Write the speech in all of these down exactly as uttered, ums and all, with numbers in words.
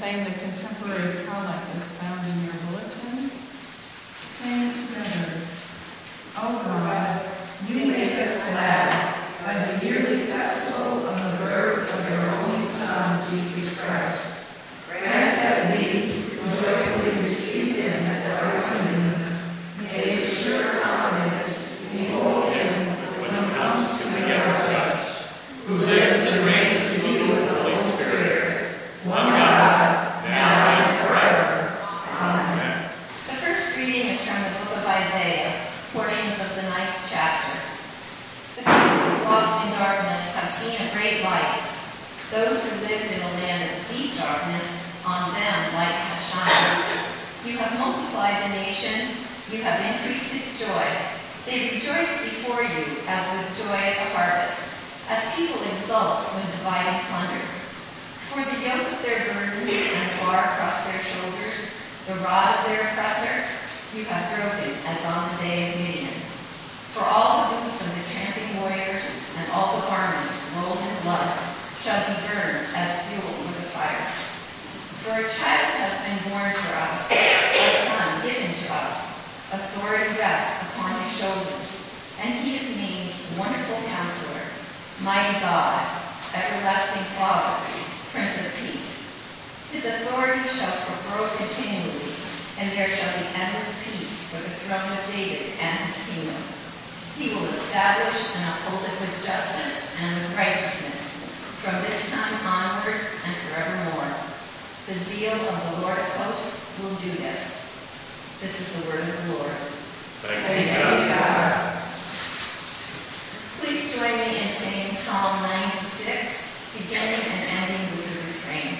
contain the contemporary collect as found in your bulletin. Sing together. O God, you make us glad by the yearly festival of the birth of your only Son, Jesus Christ. Grant that we, who joyfully receive him as our communion, may with sure confidence behold him when he comes to be our judge, who lives and reigns with you with the Holy Spirit, one God, now and forever. Amen. The first reading is from the book of Isaiah, portions of the ninth chapter. The people who walked in darkness have seen a great light. Those who lived in a land of deep darkness, on them light has shined. You have multiplied the nation, you have increased its joy. They rejoice before you as with joy at the harvest, as people exult when dividing plunder. For the yoke of their burdens and the bar across their shoulders, the rod of their oppressor, you have broken as on the day of Midian. For all the boots of the tramping warriors and all the garments rolled in blood shall be burned as fuel for the fire. For a child has been born for us, a son given to us. Authority rests upon his shoulders, and he is named Wonderful Counselor, Mighty God, Everlasting Father, Prince of Peace. His authority shall grow continually, and there shall be endless peace for the throne of David and his kingdom. He will establish and uphold it with justice and with righteousness, from this time onward and forevermore. The zeal of the Lord of hosts will do this. This is the word of the Lord. Thanks Praise be be to to God. God. Please join me in singing Psalm ninety-six, beginning and ending with the refrain.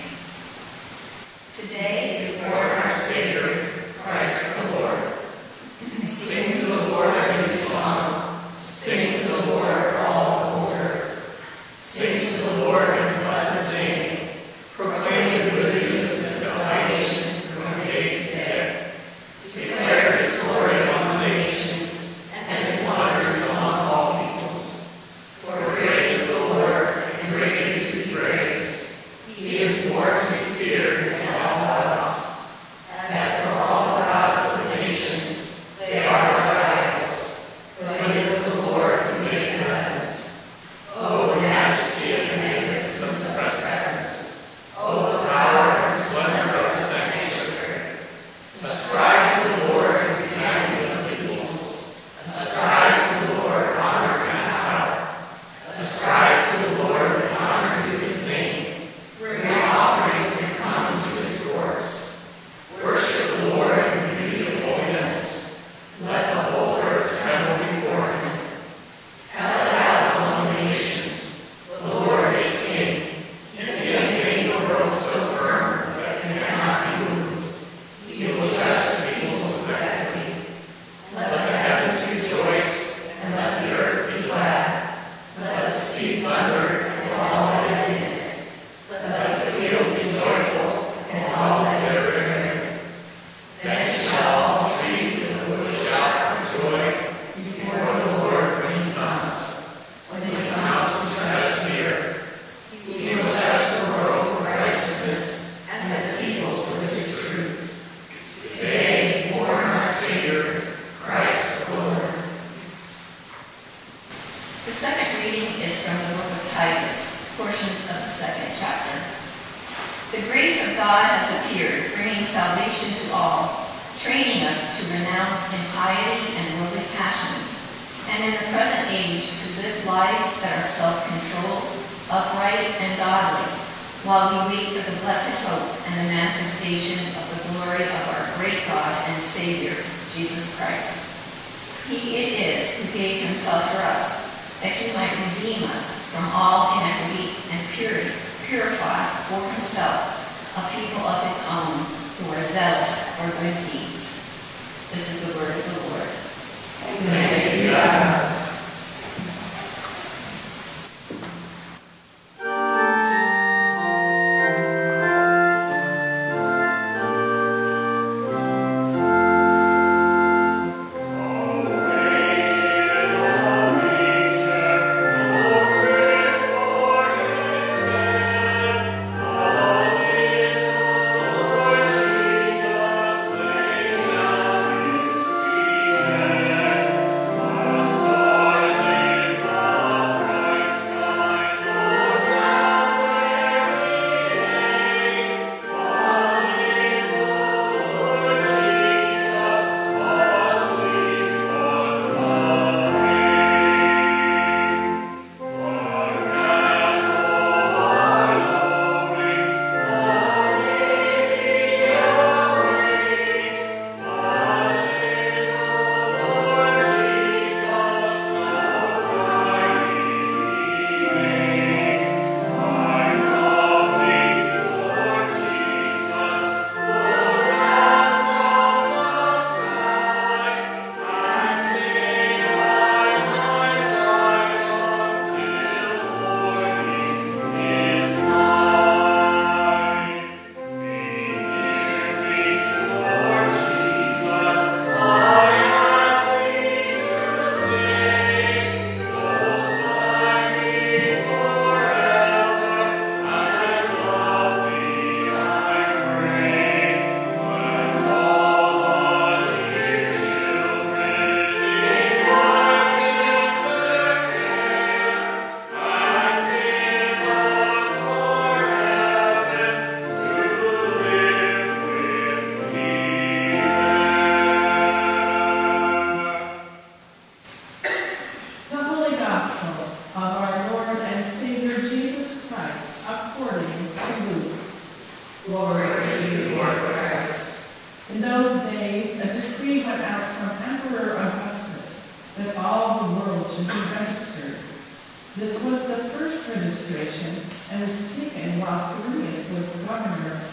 Today is Lord our Savior, Christ the Lord. Sing to the Lord a new song. Sing to the Lord all the earth. Sing to the Lord and bless his name. Proclaim the good news of salvation from day to day. Declare his glory among the nations and his wonders among all peoples. For great is the Lord and greatly to be praised. He is more to be feared than all gods. As for all the gods of the nations, they are like idols. But it is the Lord who made the heavens. Oh, the majesty and the magnificence of his presence. Oh, the power and splendor of his sanctuary. Ascribe to the Lord the families of the peoples. Ascribe to the Lord honor and power. Ascribe to the Lord the honor due his name. Bring offerings and come to his courts. Worship the Lord in the beauty of holiness. Let the whole earth tremble before him. Tell it out among the nations. The Lord is king. He has made the world so firm that it cannot be moved. He will judge the peoples with equity. Let the heavens rejoice, and let the earth be glad. Let the sea thunder, and all that is in it. Let the field be joyful, and all that is therein. Then shall all trees in the wood shout for joy before the Lord when he comes. When he comes to judge the earth, he will judge the world with righteousness, and the peoples with his truth. Today is born our Savior, Christ the Lord. The second reading is from the book of Titus, portions of the second chapter. The grace of God has appeared, bringing salvation to all, training us to renounce impiety and worldly passions, and in the present age to live lives that are self-controlled, upright, and godly, while we wait for the blessed hope and the manifestation of the glory of our great God and Savior, Jesus Christ. He it is who gave himself for us, that he might redeem us from all inequity and purity, purify for himself a people of his own who are zealous for good deeds. This is the word of the Lord. Thanks be to God. Oh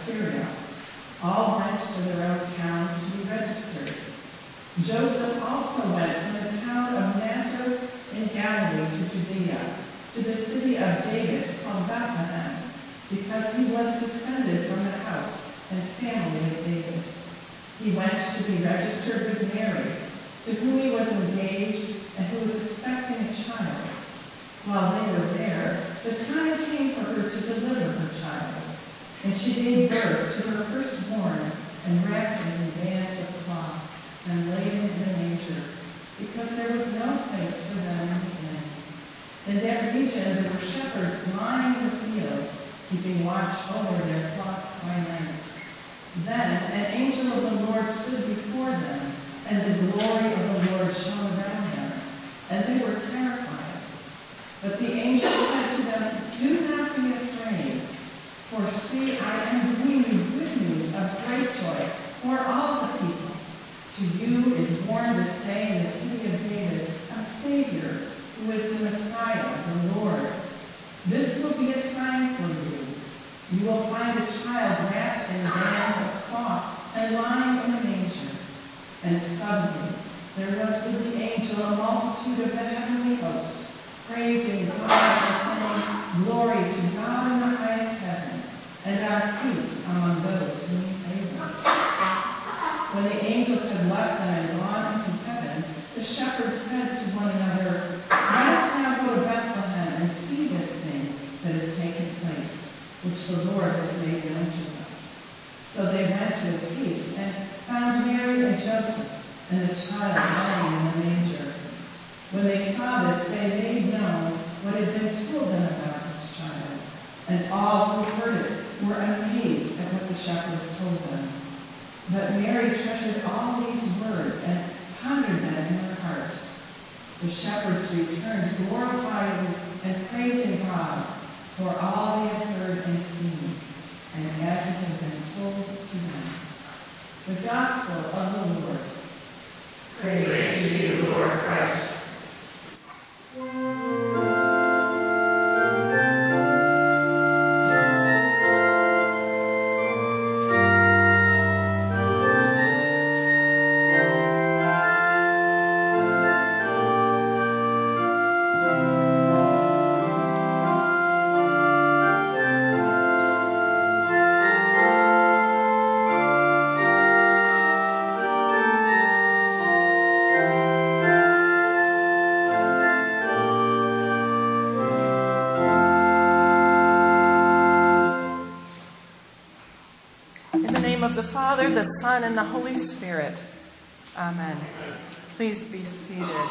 Syria. All went to their own towns to be registered. Joseph also went from the town of Nazareth in Galilee to Judea, to the city of David called Bethlehem, because he was descended from the house and family of David. He went to be registered with Mary, to whom he was engaged and who was expecting a child. While they were there, the time came for her to deliver her child. And she gave birth to her firstborn and wrapped him in bands of cloth and laid him in a manger, because there was no place for them in the inn. In that region there were shepherds lying in the fields, keeping watch over their flocks by night. Then an angel of the Lord stood before them, and the glory of the Lord shone around them, and they were terrified. But the angel said to them, "Do not be afraid, for see, I am bringing you good news of great joy for all the people. To you is born this day in the city of David a Savior, who is the Messiah, the Lord. This will be a sign for you. You will find a child wrapped in bands of cloth and lying in a manger." And suddenly there was with the angel a multitude of the heavenly hosts, praising God and saying, "Glory to God in the highest heaven, and our peace among those whom he favors." When the angels had left them and gone into heaven, the shepherds said to one another, "Let us now go to Bethlehem and see this thing that has taken place, which the Lord has made known to us." So they went with haste and found Mary and Joseph and the child lying in the manger. When they saw this, they made known what had been told them about this child. And all who heard it were amazed at what the shepherds told them. But Mary treasured all these words and pondered them in her heart. The shepherds returned, glorifying and praising God for all they had heard and seen, and as it had been told to them. The Gospel of the Lord. Praise, Praise to you, Lord Christ. Of the Father, the Son, and the Holy Spirit. Amen. Please be seated.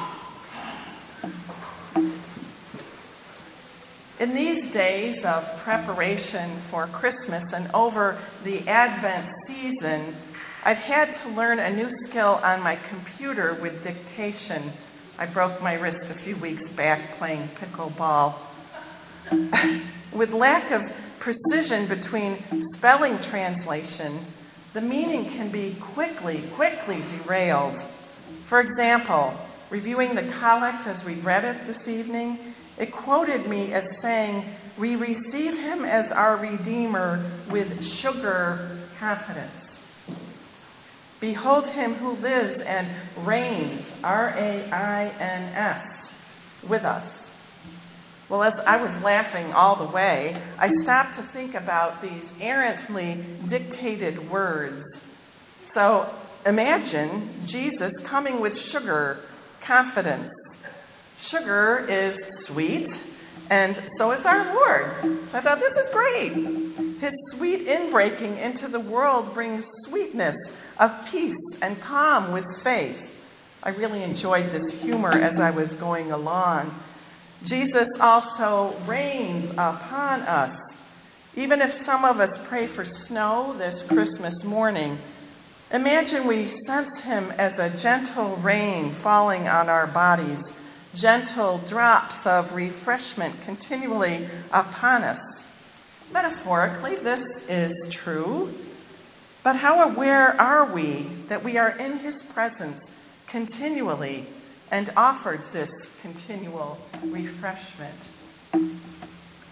In these days of preparation for Christmas and over the Advent season, I've had to learn a new skill on my computer with dictation. I broke my wrist a few weeks back playing pickleball. With lack of precision between spelling translation, the meaning can be quickly, quickly derailed. For example, reviewing the collect as we read it this evening, it quoted me as saying, "We receive him as our Redeemer with sugar confidence. Behold him who lives and reigns, R A I N S, with us." Well, as I was laughing all the way, I stopped to think about these errantly dictated words. So imagine Jesus coming with sugar, confidence. Sugar is sweet, and so is our Lord. So I thought, this is great. His sweet inbreaking into the world brings sweetness of peace and calm with faith. I really enjoyed this humor as I was going along. Jesus also rains upon us. Even if some of us pray for snow this Christmas morning, imagine we sense him as a gentle rain falling on our bodies, gentle drops of refreshment continually upon us. Metaphorically, this is true. But how aware are we that we are in his presence continually and offered this continual refreshment?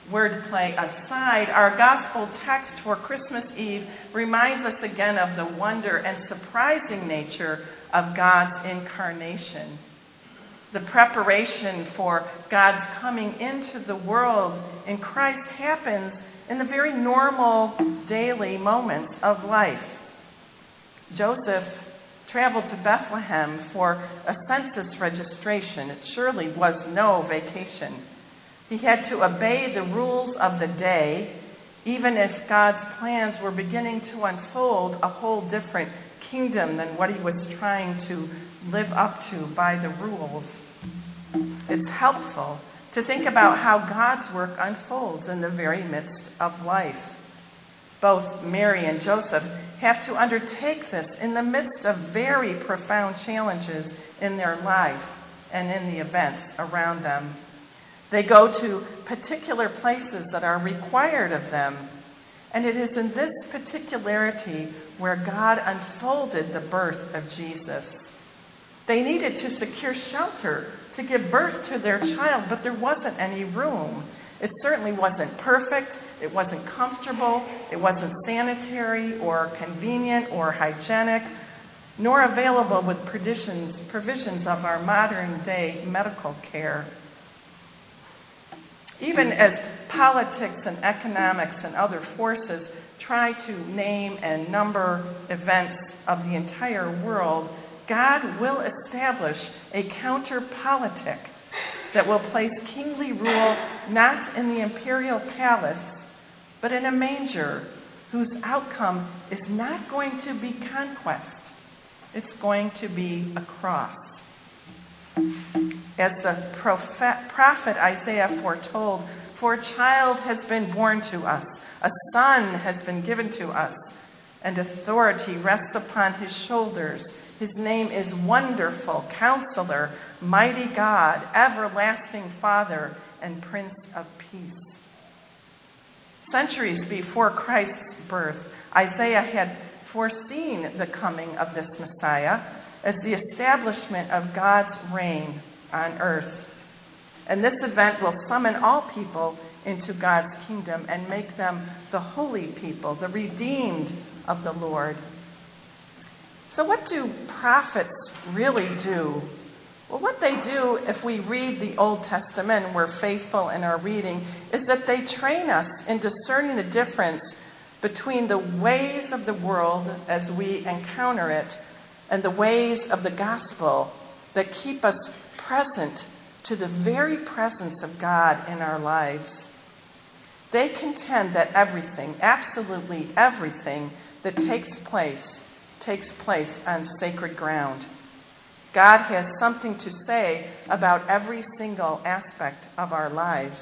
wordplay aside, our gospel text for Christmas Eve reminds us again of the wonder and surprising nature of God's incarnation. The preparation for God's coming into the world in Christ happens in the very normal daily moments of life. Joseph traveled to Bethlehem for a census registration. It surely was no vacation. He had to obey the rules of the day, even if God's plans were beginning to unfold a whole different kingdom than what he was trying to live up to by the rules. It's helpful to think about how God's work unfolds in the very midst of life. Both Mary and Joseph have to undertake this in the midst of very profound challenges in their life and in the events around them. They go to particular places that are required of them, and it is in this particularity where God unfolded the birth of Jesus. They needed to secure shelter to give birth to their child, but there wasn't any room. It certainly wasn't perfect, it wasn't comfortable, it wasn't sanitary or convenient or hygienic, nor available with provisions, provisions of our modern day medical care. Even as politics and economics and other forces try to name and number events of the entire world, God will establish a counter-politic that will place kingly rule not in the imperial palace, but in a manger whose outcome is not going to be conquest. It's going to be a cross. As the prophet, prophet Isaiah foretold, "For a child has been born to us, a son has been given to us, and authority rests upon his shoulders. His name is Wonderful, Counselor, Mighty God, Everlasting Father, and Prince of Peace." Centuries before Christ's birth, Isaiah had foreseen the coming of this Messiah as the establishment of God's reign on earth. And this event will summon all people into God's kingdom and make them the holy people, the redeemed of the Lord. So what do prophets really do? Well, what they do, if we read the Old Testament and we're faithful in our reading, is that they train us in discerning the difference between the ways of the world as we encounter it and the ways of the gospel that keep us present to the very presence of God in our lives. They contend that everything, absolutely everything that takes place, takes place on sacred ground. God has something to say about every single aspect of our lives.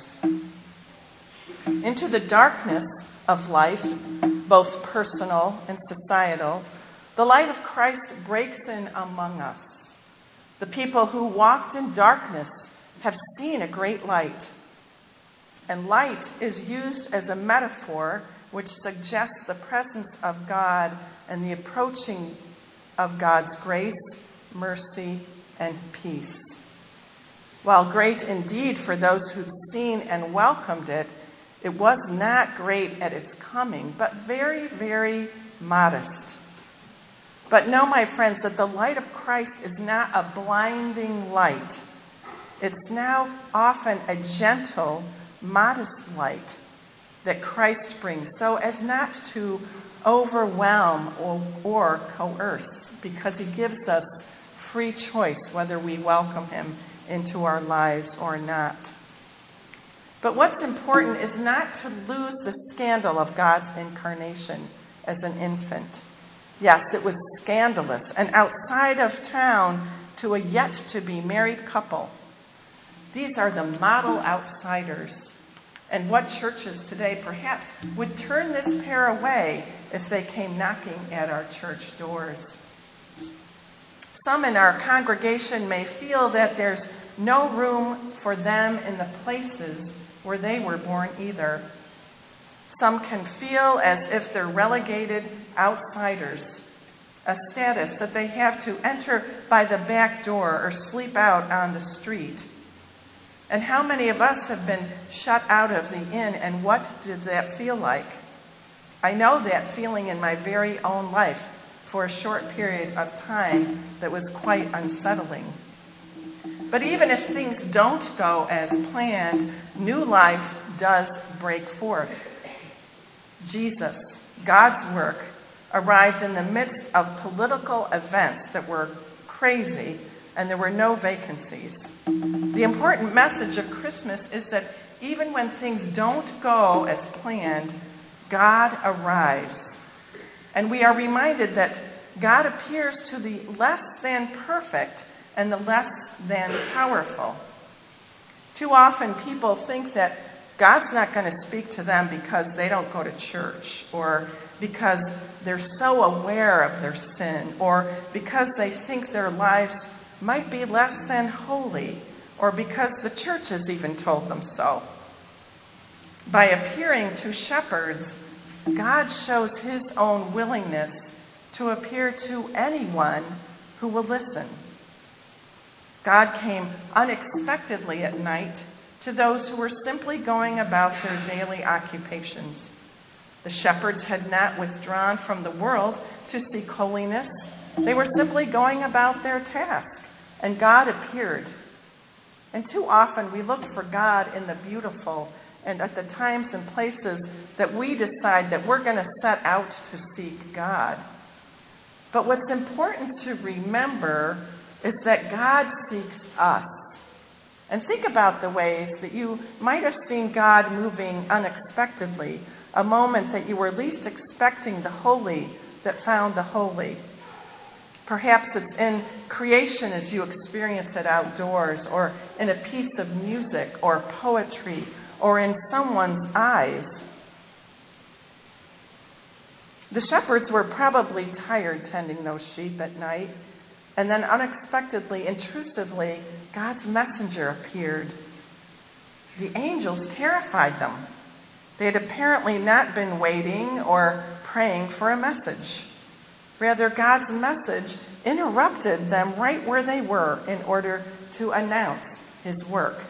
Into the darkness of life, both personal and societal, the light of Christ breaks in among us. The people who walked in darkness have seen a great light. And light is used as a metaphor which suggests the presence of God and the approaching of God's grace, mercy, and peace. While great indeed for those who'd seen and welcomed it, it was not great at its coming, but very, very modest. But know, my friends, that the light of Christ is not a blinding light. It's now often a gentle, modest light that Christ brings, so as not to overwhelm or, or coerce, because he gives us free choice whether we welcome him into our lives or not. But what's important is not to lose the scandal of God's incarnation as an infant. Yes, it was scandalous and outside of town to a yet-to-be married couple. These are the model outsiders. And what churches today perhaps would turn this pair away if they came knocking at our church doors. Some in our congregation may feel that there's no room for them in the places where they were born either. Some can feel as if they're relegated outsiders, a status that they have to enter by the back door or sleep out on the street. And how many of us have been shut out of the inn, and what did that feel like? I know that feeling in my very own life for a short period of time that was quite unsettling. But even if things don't go as planned, new life does break forth. Jesus, God's work, arrived in the midst of political events that were crazy, and there were no vacancies. The important message of Christmas is that even when things don't go as planned, God arrives. And we are reminded that God appears to the less than perfect and the less than powerful. Too often people think that God's not going to speak to them because they don't go to church, or because they're so aware of their sin, or because they think their lives might be less than holy, or because the church has even told them so. By appearing to shepherds, God shows his own willingness to appear to anyone who will listen. God came unexpectedly at night to those who were simply going about their daily occupations. The shepherds had not withdrawn from the world to seek holiness. They were simply going about their task, and God appeared. And too often we look for God in the beautiful and at the times and places that we decide that we're going to set out to seek God. But what's important to remember is that God seeks us. And think about the ways that you might have seen God moving unexpectedly, a moment that you were least expecting the holy that found the holy. Perhaps it's in creation as you experience it outdoors, or in a piece of music or poetry, or in someone's eyes. The shepherds were probably tired tending those sheep at night, and then unexpectedly, intrusively, God's messenger appeared. The angels terrified them. They had apparently not been waiting or praying for a message. Rather, God's message interrupted them right where they were in order to announce his work.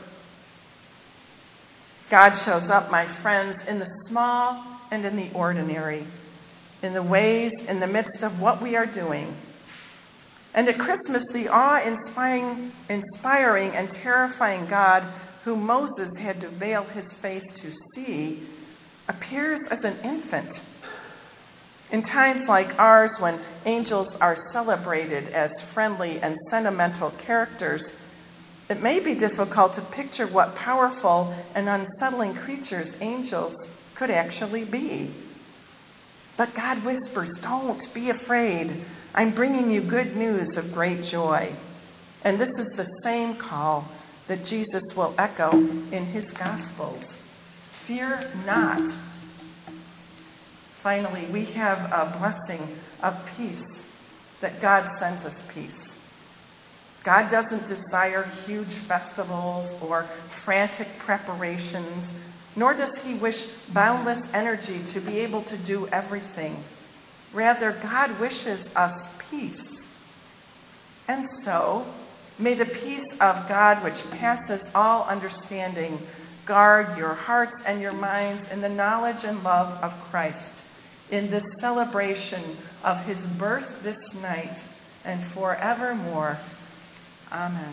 God shows up, my friends, in the small and in the ordinary, in the ways, in the midst of what we are doing. And at Christmas, the awe-inspiring inspiring and terrifying God who Moses had to veil his face to see appears as an infant. In times like ours, when angels are celebrated as friendly and sentimental characters, it may be difficult to picture what powerful and unsettling creatures angels could actually be. But God whispers, "Don't be afraid. I'm bringing you good news of great joy." And this is the same call that Jesus will echo in his Gospels. Fear not. Finally, we have a blessing of peace, that God sends us peace. God doesn't desire huge festivals or frantic preparations, nor does he wish boundless energy to be able to do everything. Rather, God wishes us peace. And so, may the peace of God, which passes all understanding, guard your hearts and your minds in the knowledge and love of Christ, in this celebration of his birth this night and forevermore. Amen.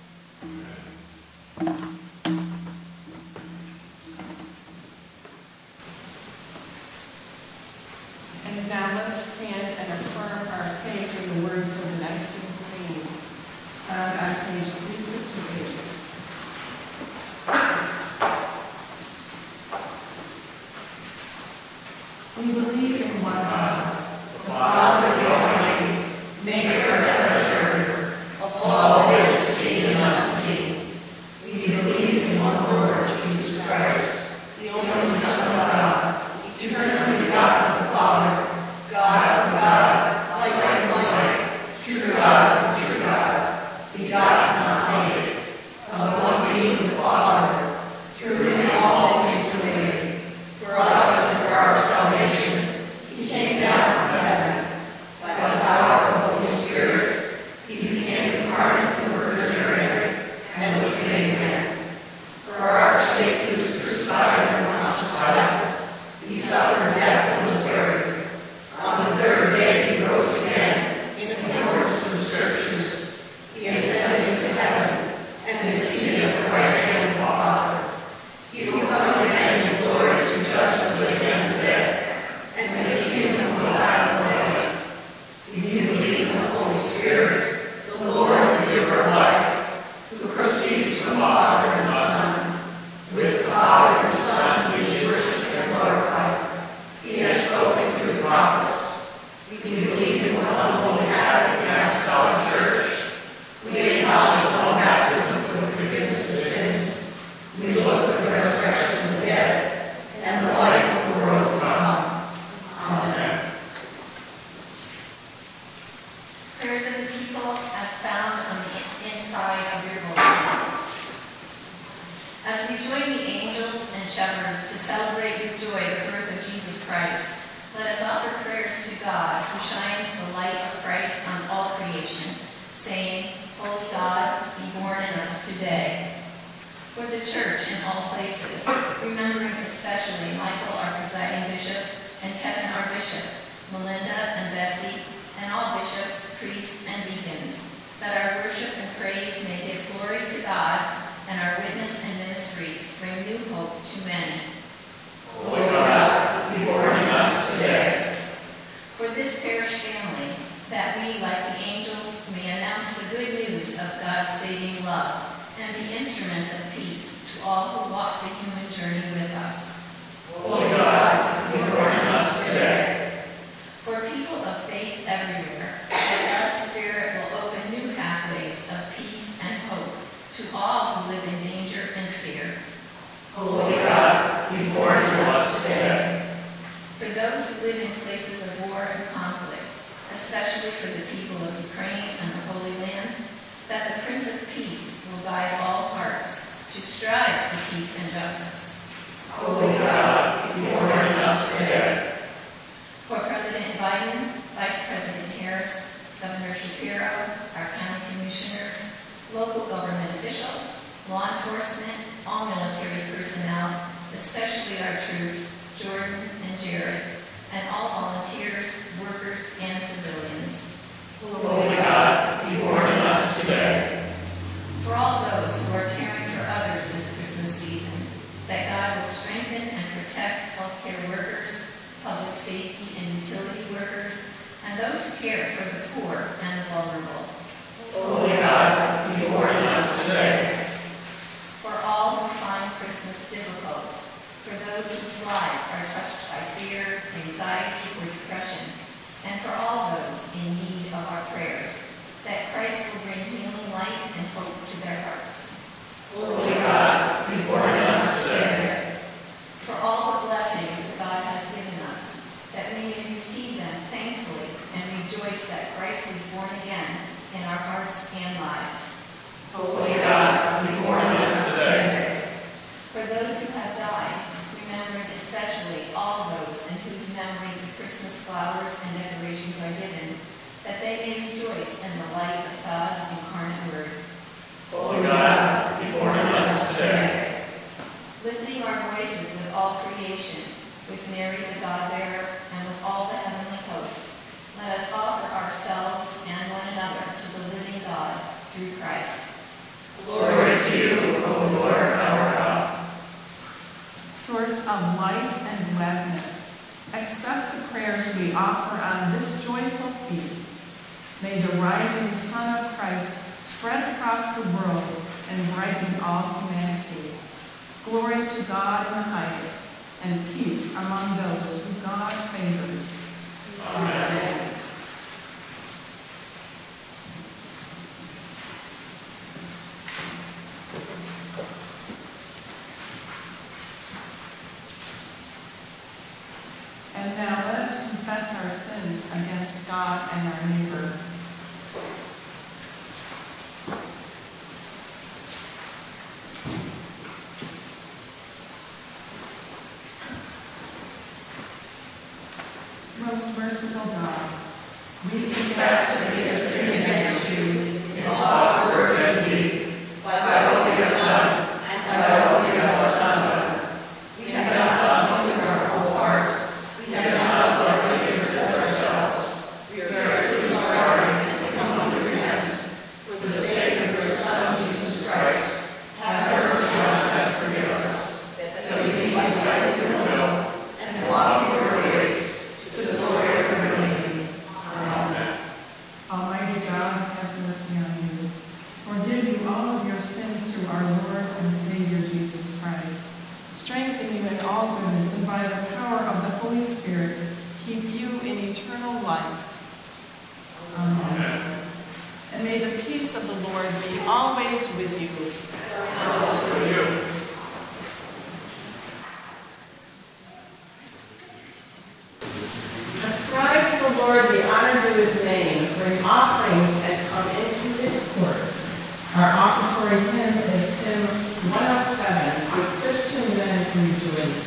And now let's stand and affirm our faith in the words of the Nicene Creed, found on page three fifty-eight. We believe in one God, the Father Almighty, maker of heaven and earth, of all that is seen and unseen. We believe in one Lord, Jesus Christ, the only Son of God, eternally begotten of the Father, God of God, light of light, true God of true God, begotten, not made, of one being with the Father, through whom all things were made. For us and for our salvation, he came down from heaven. By the power of the Holy Spirit, he became incarnate from the Virgin Mary and was made man. and is seated at the right hand of the Father. He will come again in glory to judge the living and the dead, and his kingdom will have no end. We believe in the Holy Spirit, the Lord and giver of life, who proceeds from the Father and the Son. With the Father and the Son, he is worshipped and glorified. He has spoken through the prophets. We believe in one holy Catholic and Apostolic Church. We acknowledge one baptism for the forgiveness of sins. We look for the resurrection of the dead and the life of the world to come. Amen. Prayers of the people as found on the inside of your bulletin. As we join the angels and shepherds to celebrate with joy the birth of Jesus Christ, let us offer prayers to God who shines the light of Christ on all creation, saying, Holy God, be born in us today. For the church in all places, remembering especially Michael, our presiding bishop, and Kevin, our bishop, Melinda and Betsy, and all bishops, priests, and deacons, that our worship and praise may give glory to God, and our witness and ministry bring new hope to many. Holy God, be born in us today. For this parish family, that we, like the angels, may announce the good news of God's saving love, and be instruments of peace to all who walk the human journey with us. Holy God, be born in us today. For people of faith everywhere, that God's Spirit will open new pathways of peace and hope to all who live in danger and fear. Holy God, be born in us today. For those who live in places of war and conflict, especially for the people of Ukraine and the Holy Land, that the Prince of Peace will guide all hearts to strive for peace and justice. Holy God, be born in us today. For President Biden, Vice President Harris, Governor Shapiro, our county commissioners, local government officials, law enforcement, all military personnel, especially our troops, Jordan and Jared, and all volunteers, workers, and civilians. Holy God, be born in us today. For all those who are caring for others this Christmas season, that God will strengthen and protect healthcare workers, public safety and utility workers, and those who care for the poor and the vulnerable. Holy God, be born in us today. For all who find Christmas difficult, for those whose lives are touched by fear, anxiety, or depression, and for all those in need of our prayers, that Christ will bring healing light and hope to their hearts. Holy God, be born in us today. For all the blessings God has given us, that we may receive them thankfully and rejoice that Christ was born again in our hearts and lives. Holy God, be born in us today. For those who have died, remembering especially all those in whose memory the Christmas flowers and decorations are given, that they may rejoice in the light of God's incarnate Word. Holy God, be born in us today. Lifting our voices with all creation, with Mary the God-bearer, and with all the heavenly hosts, let us offer ourselves and one another to the living God through Christ. Glory to you, O Lord, our God. Source of light and gladness, accept the prayers we offer on this joyful feast. May the rising sun of Christ spread across the world and brighten all humanity. Glory to God in the highest, and peace among those who God favors. Amen. And now let us confess our sins against God and our neighbor. Most merciful God, we confess that we have sinned against you in thought, word, and deed, by what we have done and by what we have left undone. We have not loved you with our whole heart. We have not loved our neighbors as ourselves. We are truly sorry and we come under repentance. For the sake of your Son, Jesus Christ, Holy Spirit keep you in eternal life. Amen. And may the peace of the Lord be always with you. And also with you. Ascribe to the Lord the honor due his name. Bring offerings and come into his courts. Our offertory hymn is hymn one oh seven, With Christian Men Rejoice.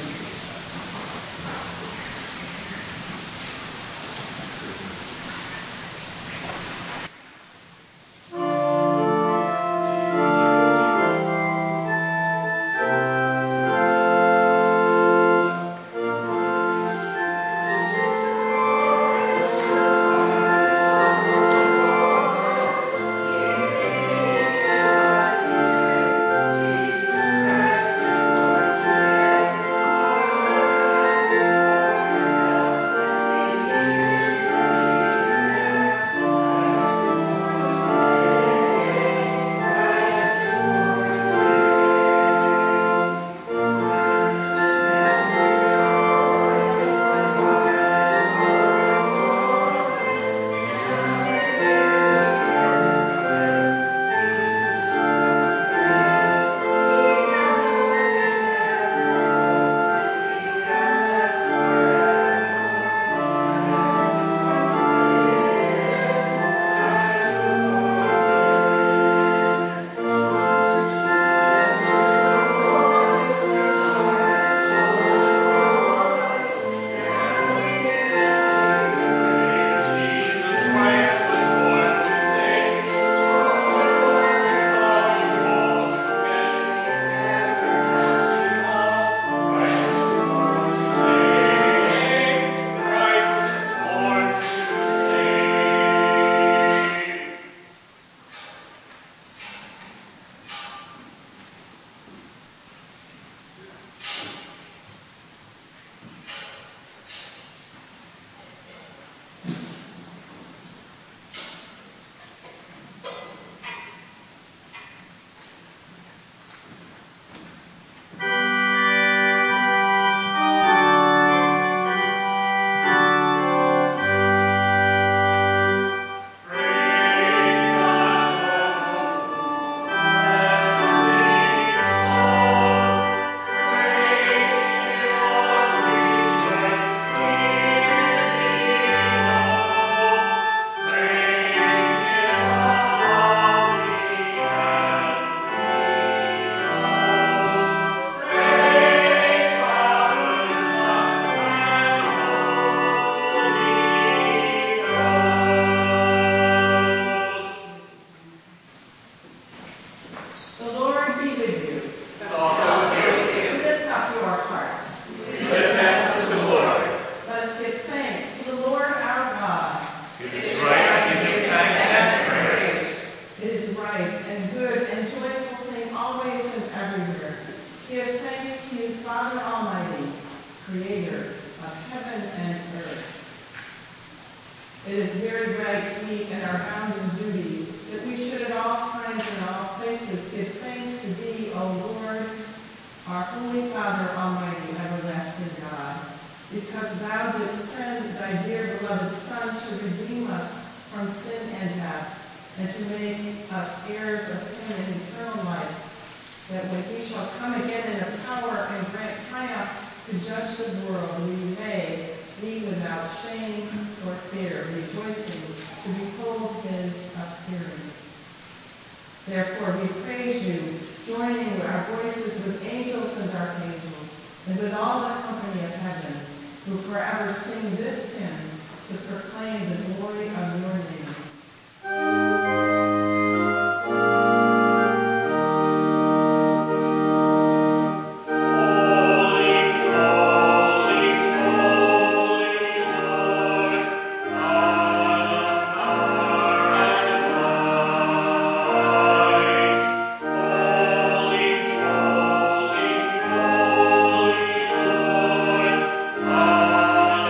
Amen.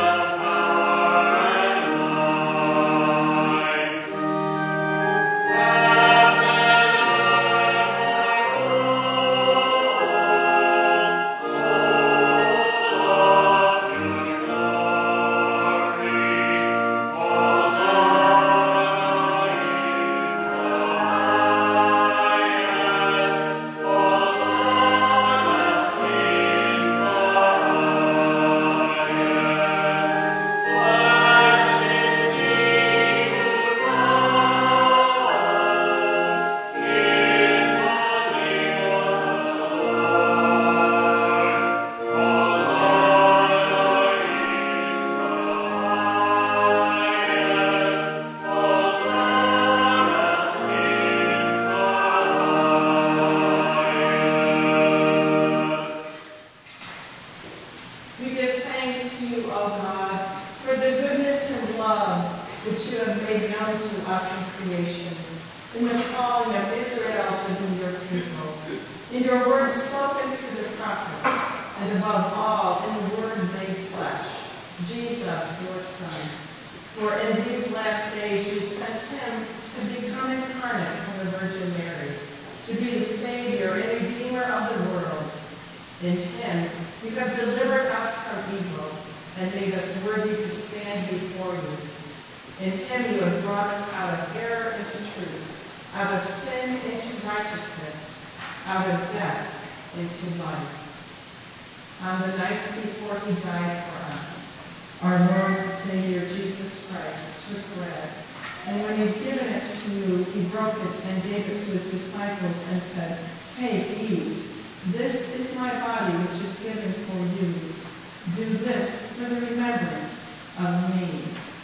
We give thanks to you, O God, for the goodness and love which you have made known to us in creation, in the calling of Israel to be your people, in your word spoken through the prophets, and above all, in the word made flesh, Jesus, your Son. For in these last days you sent him to become incarnate from the Virgin Mary, to be the Savior and Redeemer of the world. In him you have delivered us from evil and made us worthy to stand before you. In him you have brought us out of error into truth, out of sin into righteousness, out of death into life. On the night before he died for us, our Lord and Savior Jesus Christ took bread, and when he had given it to you, he broke it and gave it to his disciples and said, "Take, eat. This is my body which is given for you. Do this for the remembrance of me."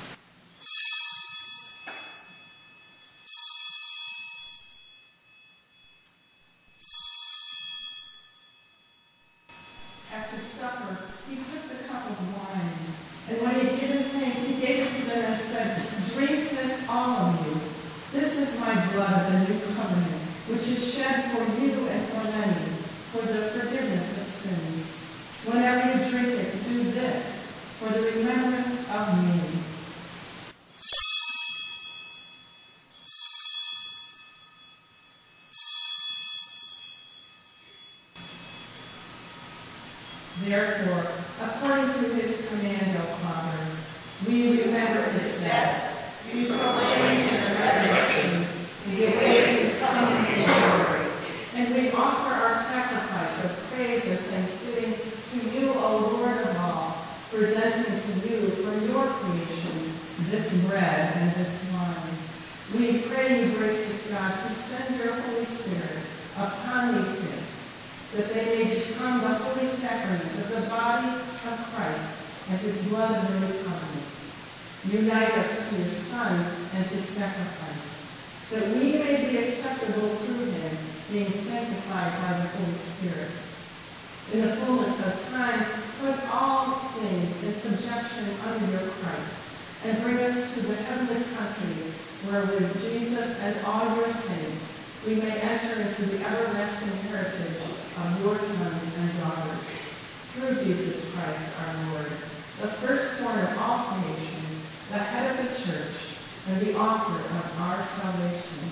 After supper, he took the cup of wine, and when he had given thanks, he gave it to them and said, "Drink this, all of you. This is my blood of the new covenant, which is shed for you and for many, for the forgiveness of sins. Whenever you drink it, do this for the remembrance of me." Therefore, according to his command, O Father, we remember his death. We proclaim his resurrection. We await his coming in glory. And we offer our sacrifice of praise and thanksgiving to you, O Lord of all, presenting to you from your creation this bread and this wine. We pray you, gracious God, to send your Holy Spirit upon these gifts, that they may become the holy sacraments of the body of Christ and his blood of the new covenant. Unite us to your Son and his sacrifice, that we may be acceptable through him, being sanctified by the Holy Spirit. In the fullness of time, put all things in subjection under your Christ, and bring us to the heavenly country, where with Jesus and all your saints we may enter into the everlasting heritage of your sons and daughters. Through Jesus Christ our Lord, the firstborn of all creation, the head of the church, and the author of our salvation.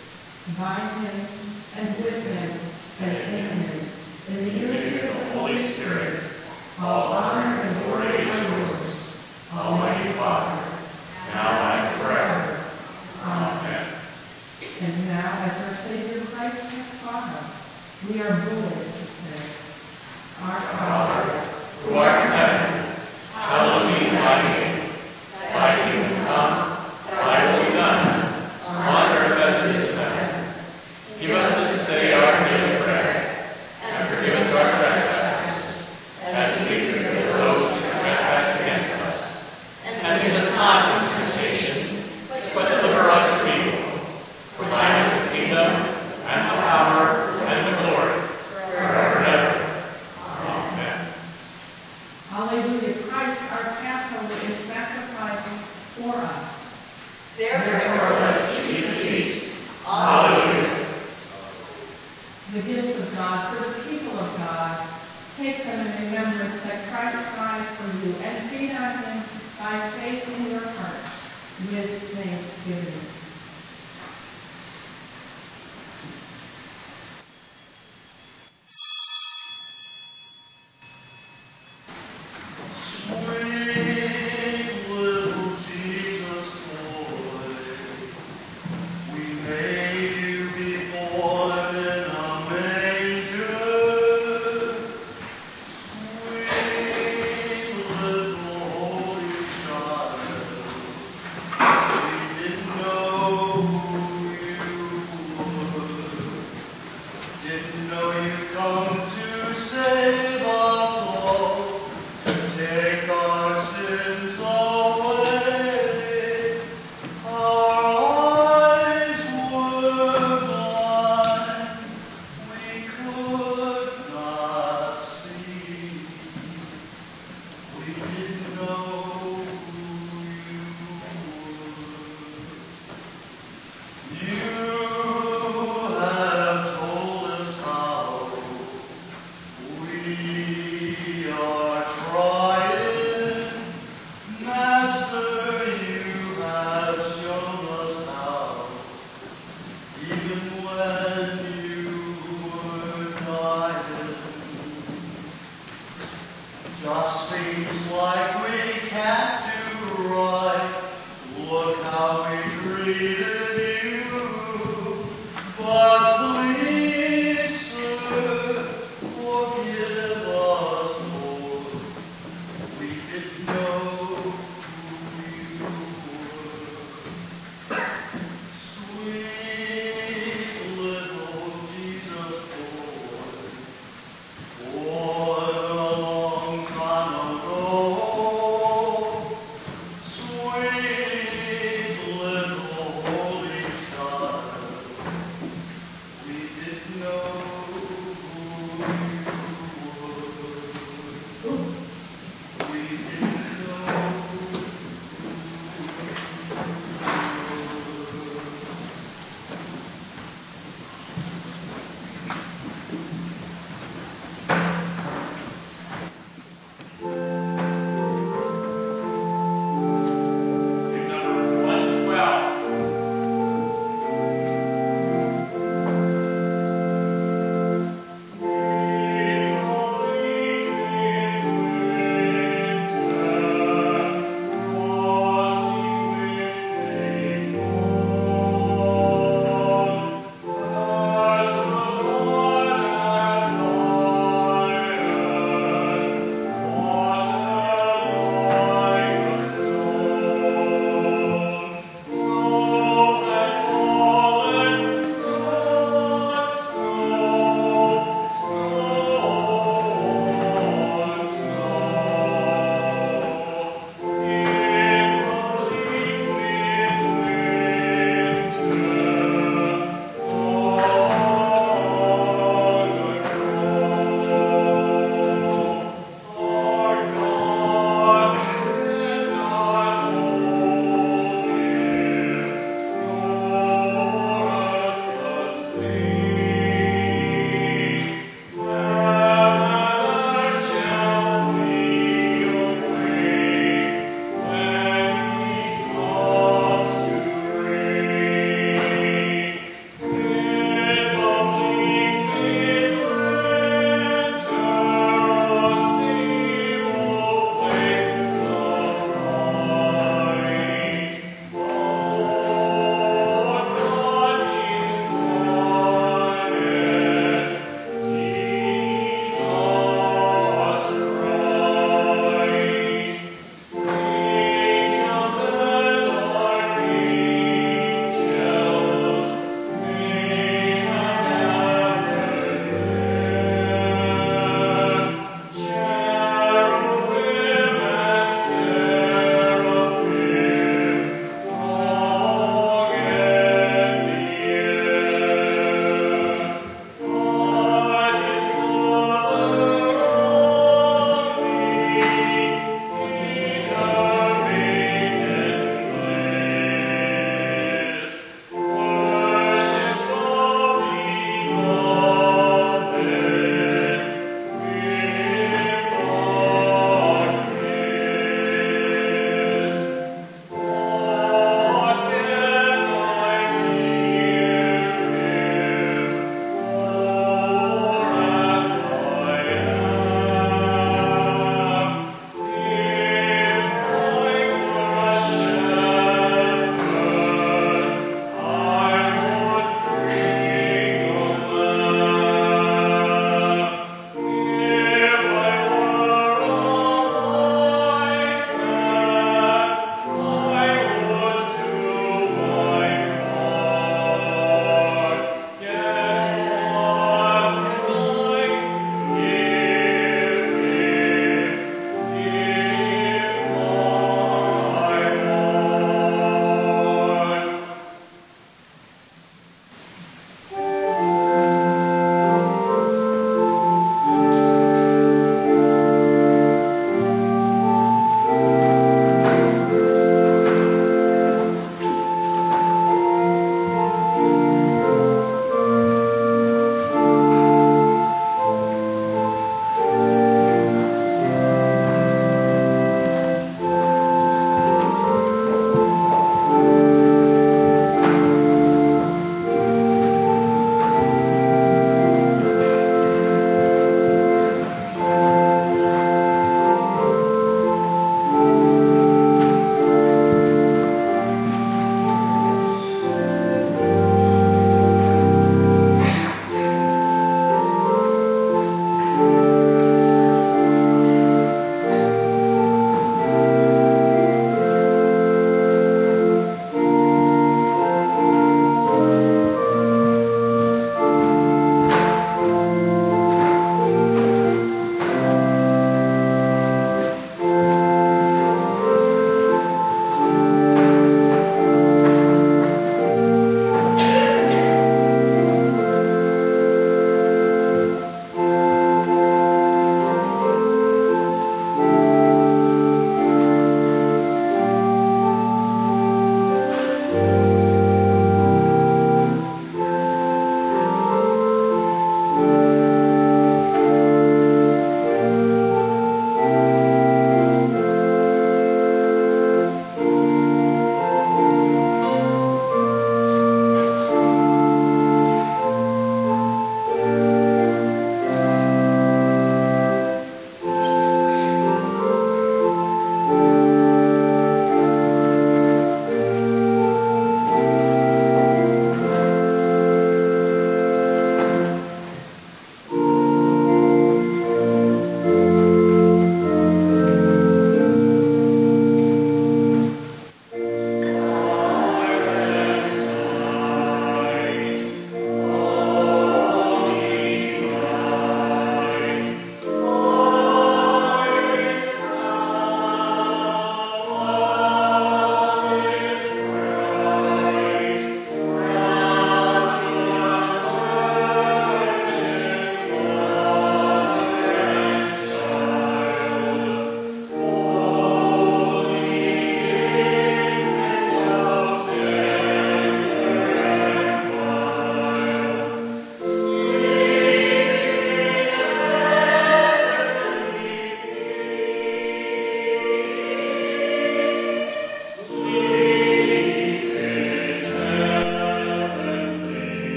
By him, and with him, and in him, in the unity of the Holy Spirit, all honor and glory are yours, Almighty Father, now and forever. Amen. And now, as our Savior Christ has taught us, we are bold to say, Our Father, who art in heaven, hallowed be thy name. Thy kingdom come, thy will be done, on earth as it is in heaven. Give us this day our daily bread, and forgive us our trespasses, as we forgive those who trespass against us. And lead us not into temptation, but deliver us from evil. For thine is the kingdom, and the power, and the glory, forever and ever. Amen. Alleluia. Christ, our Passover, is sacrificed for us. Therefore, let us keep the feast. Alleluia. The gifts of God for the people of God. Take them in remembrance that Christ died for you, and feed on him by faith in your heart with thanksgiving. Know We didn't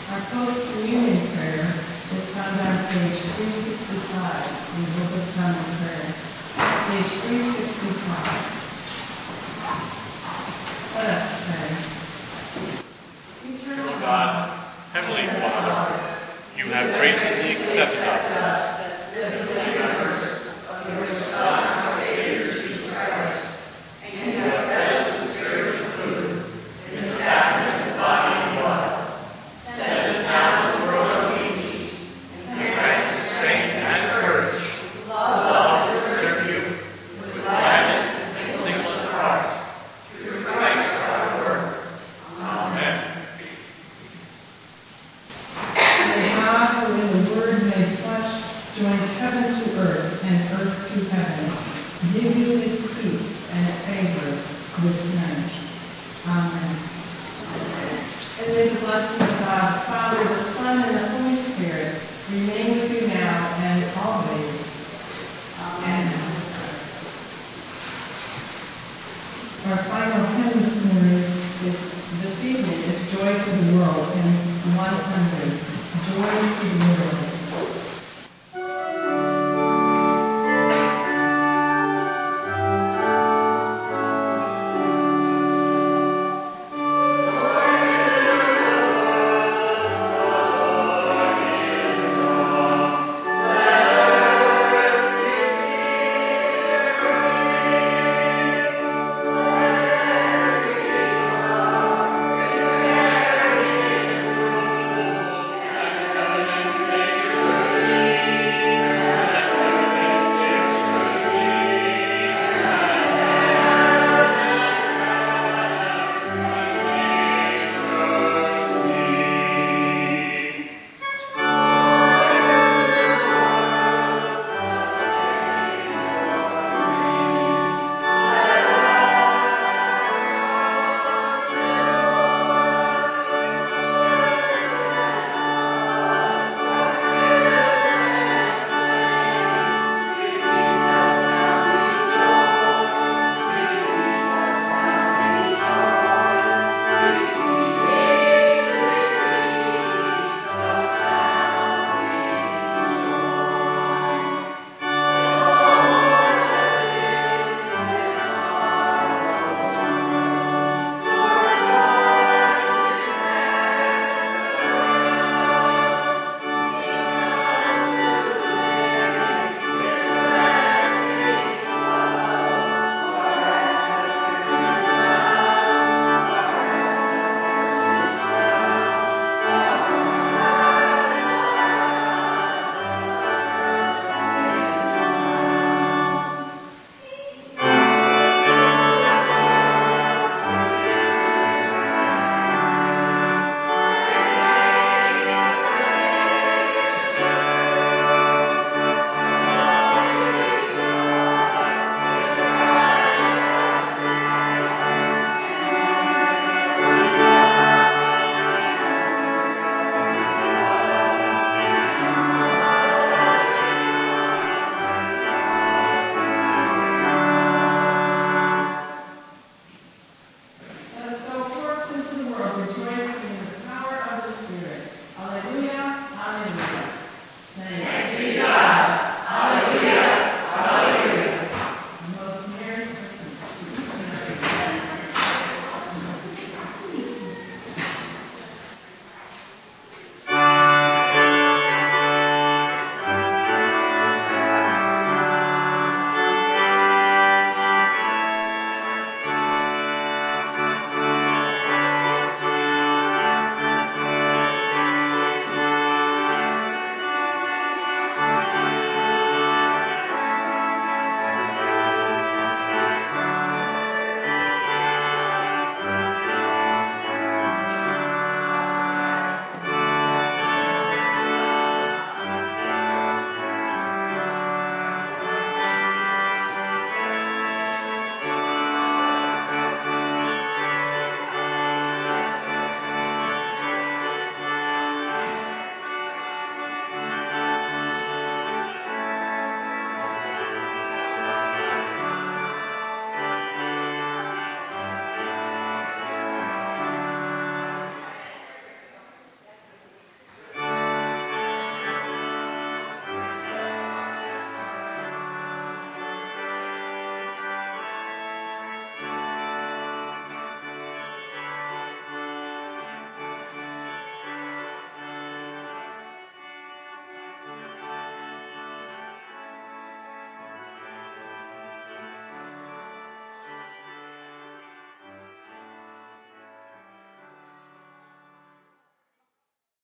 Our post-communion prayer is found on page three sixty-five in the Book of Common Prayer. Page three sixty-five. Let us pray. Eternal God, Heavenly Father, you have graciously accepted us as the members of your Son, our Savior, Jesus Christ, and you have fed us with spiritual food in the sacrament of body and blood. Send us now to the world of peace, and grant us strength and courage, love to serve you, with gladness and singleness of heart, through Christ our Lord. Amen. May God, who in the Word made flesh, joined heaven to earth and earth to heaven, give you his peace and favor with men. Amen. And may the blessing of God, the Father, the Son, and the Holy Spirit remain with you now and always. Amen. Our final hymn this morning is this evening is Joy to the World, and one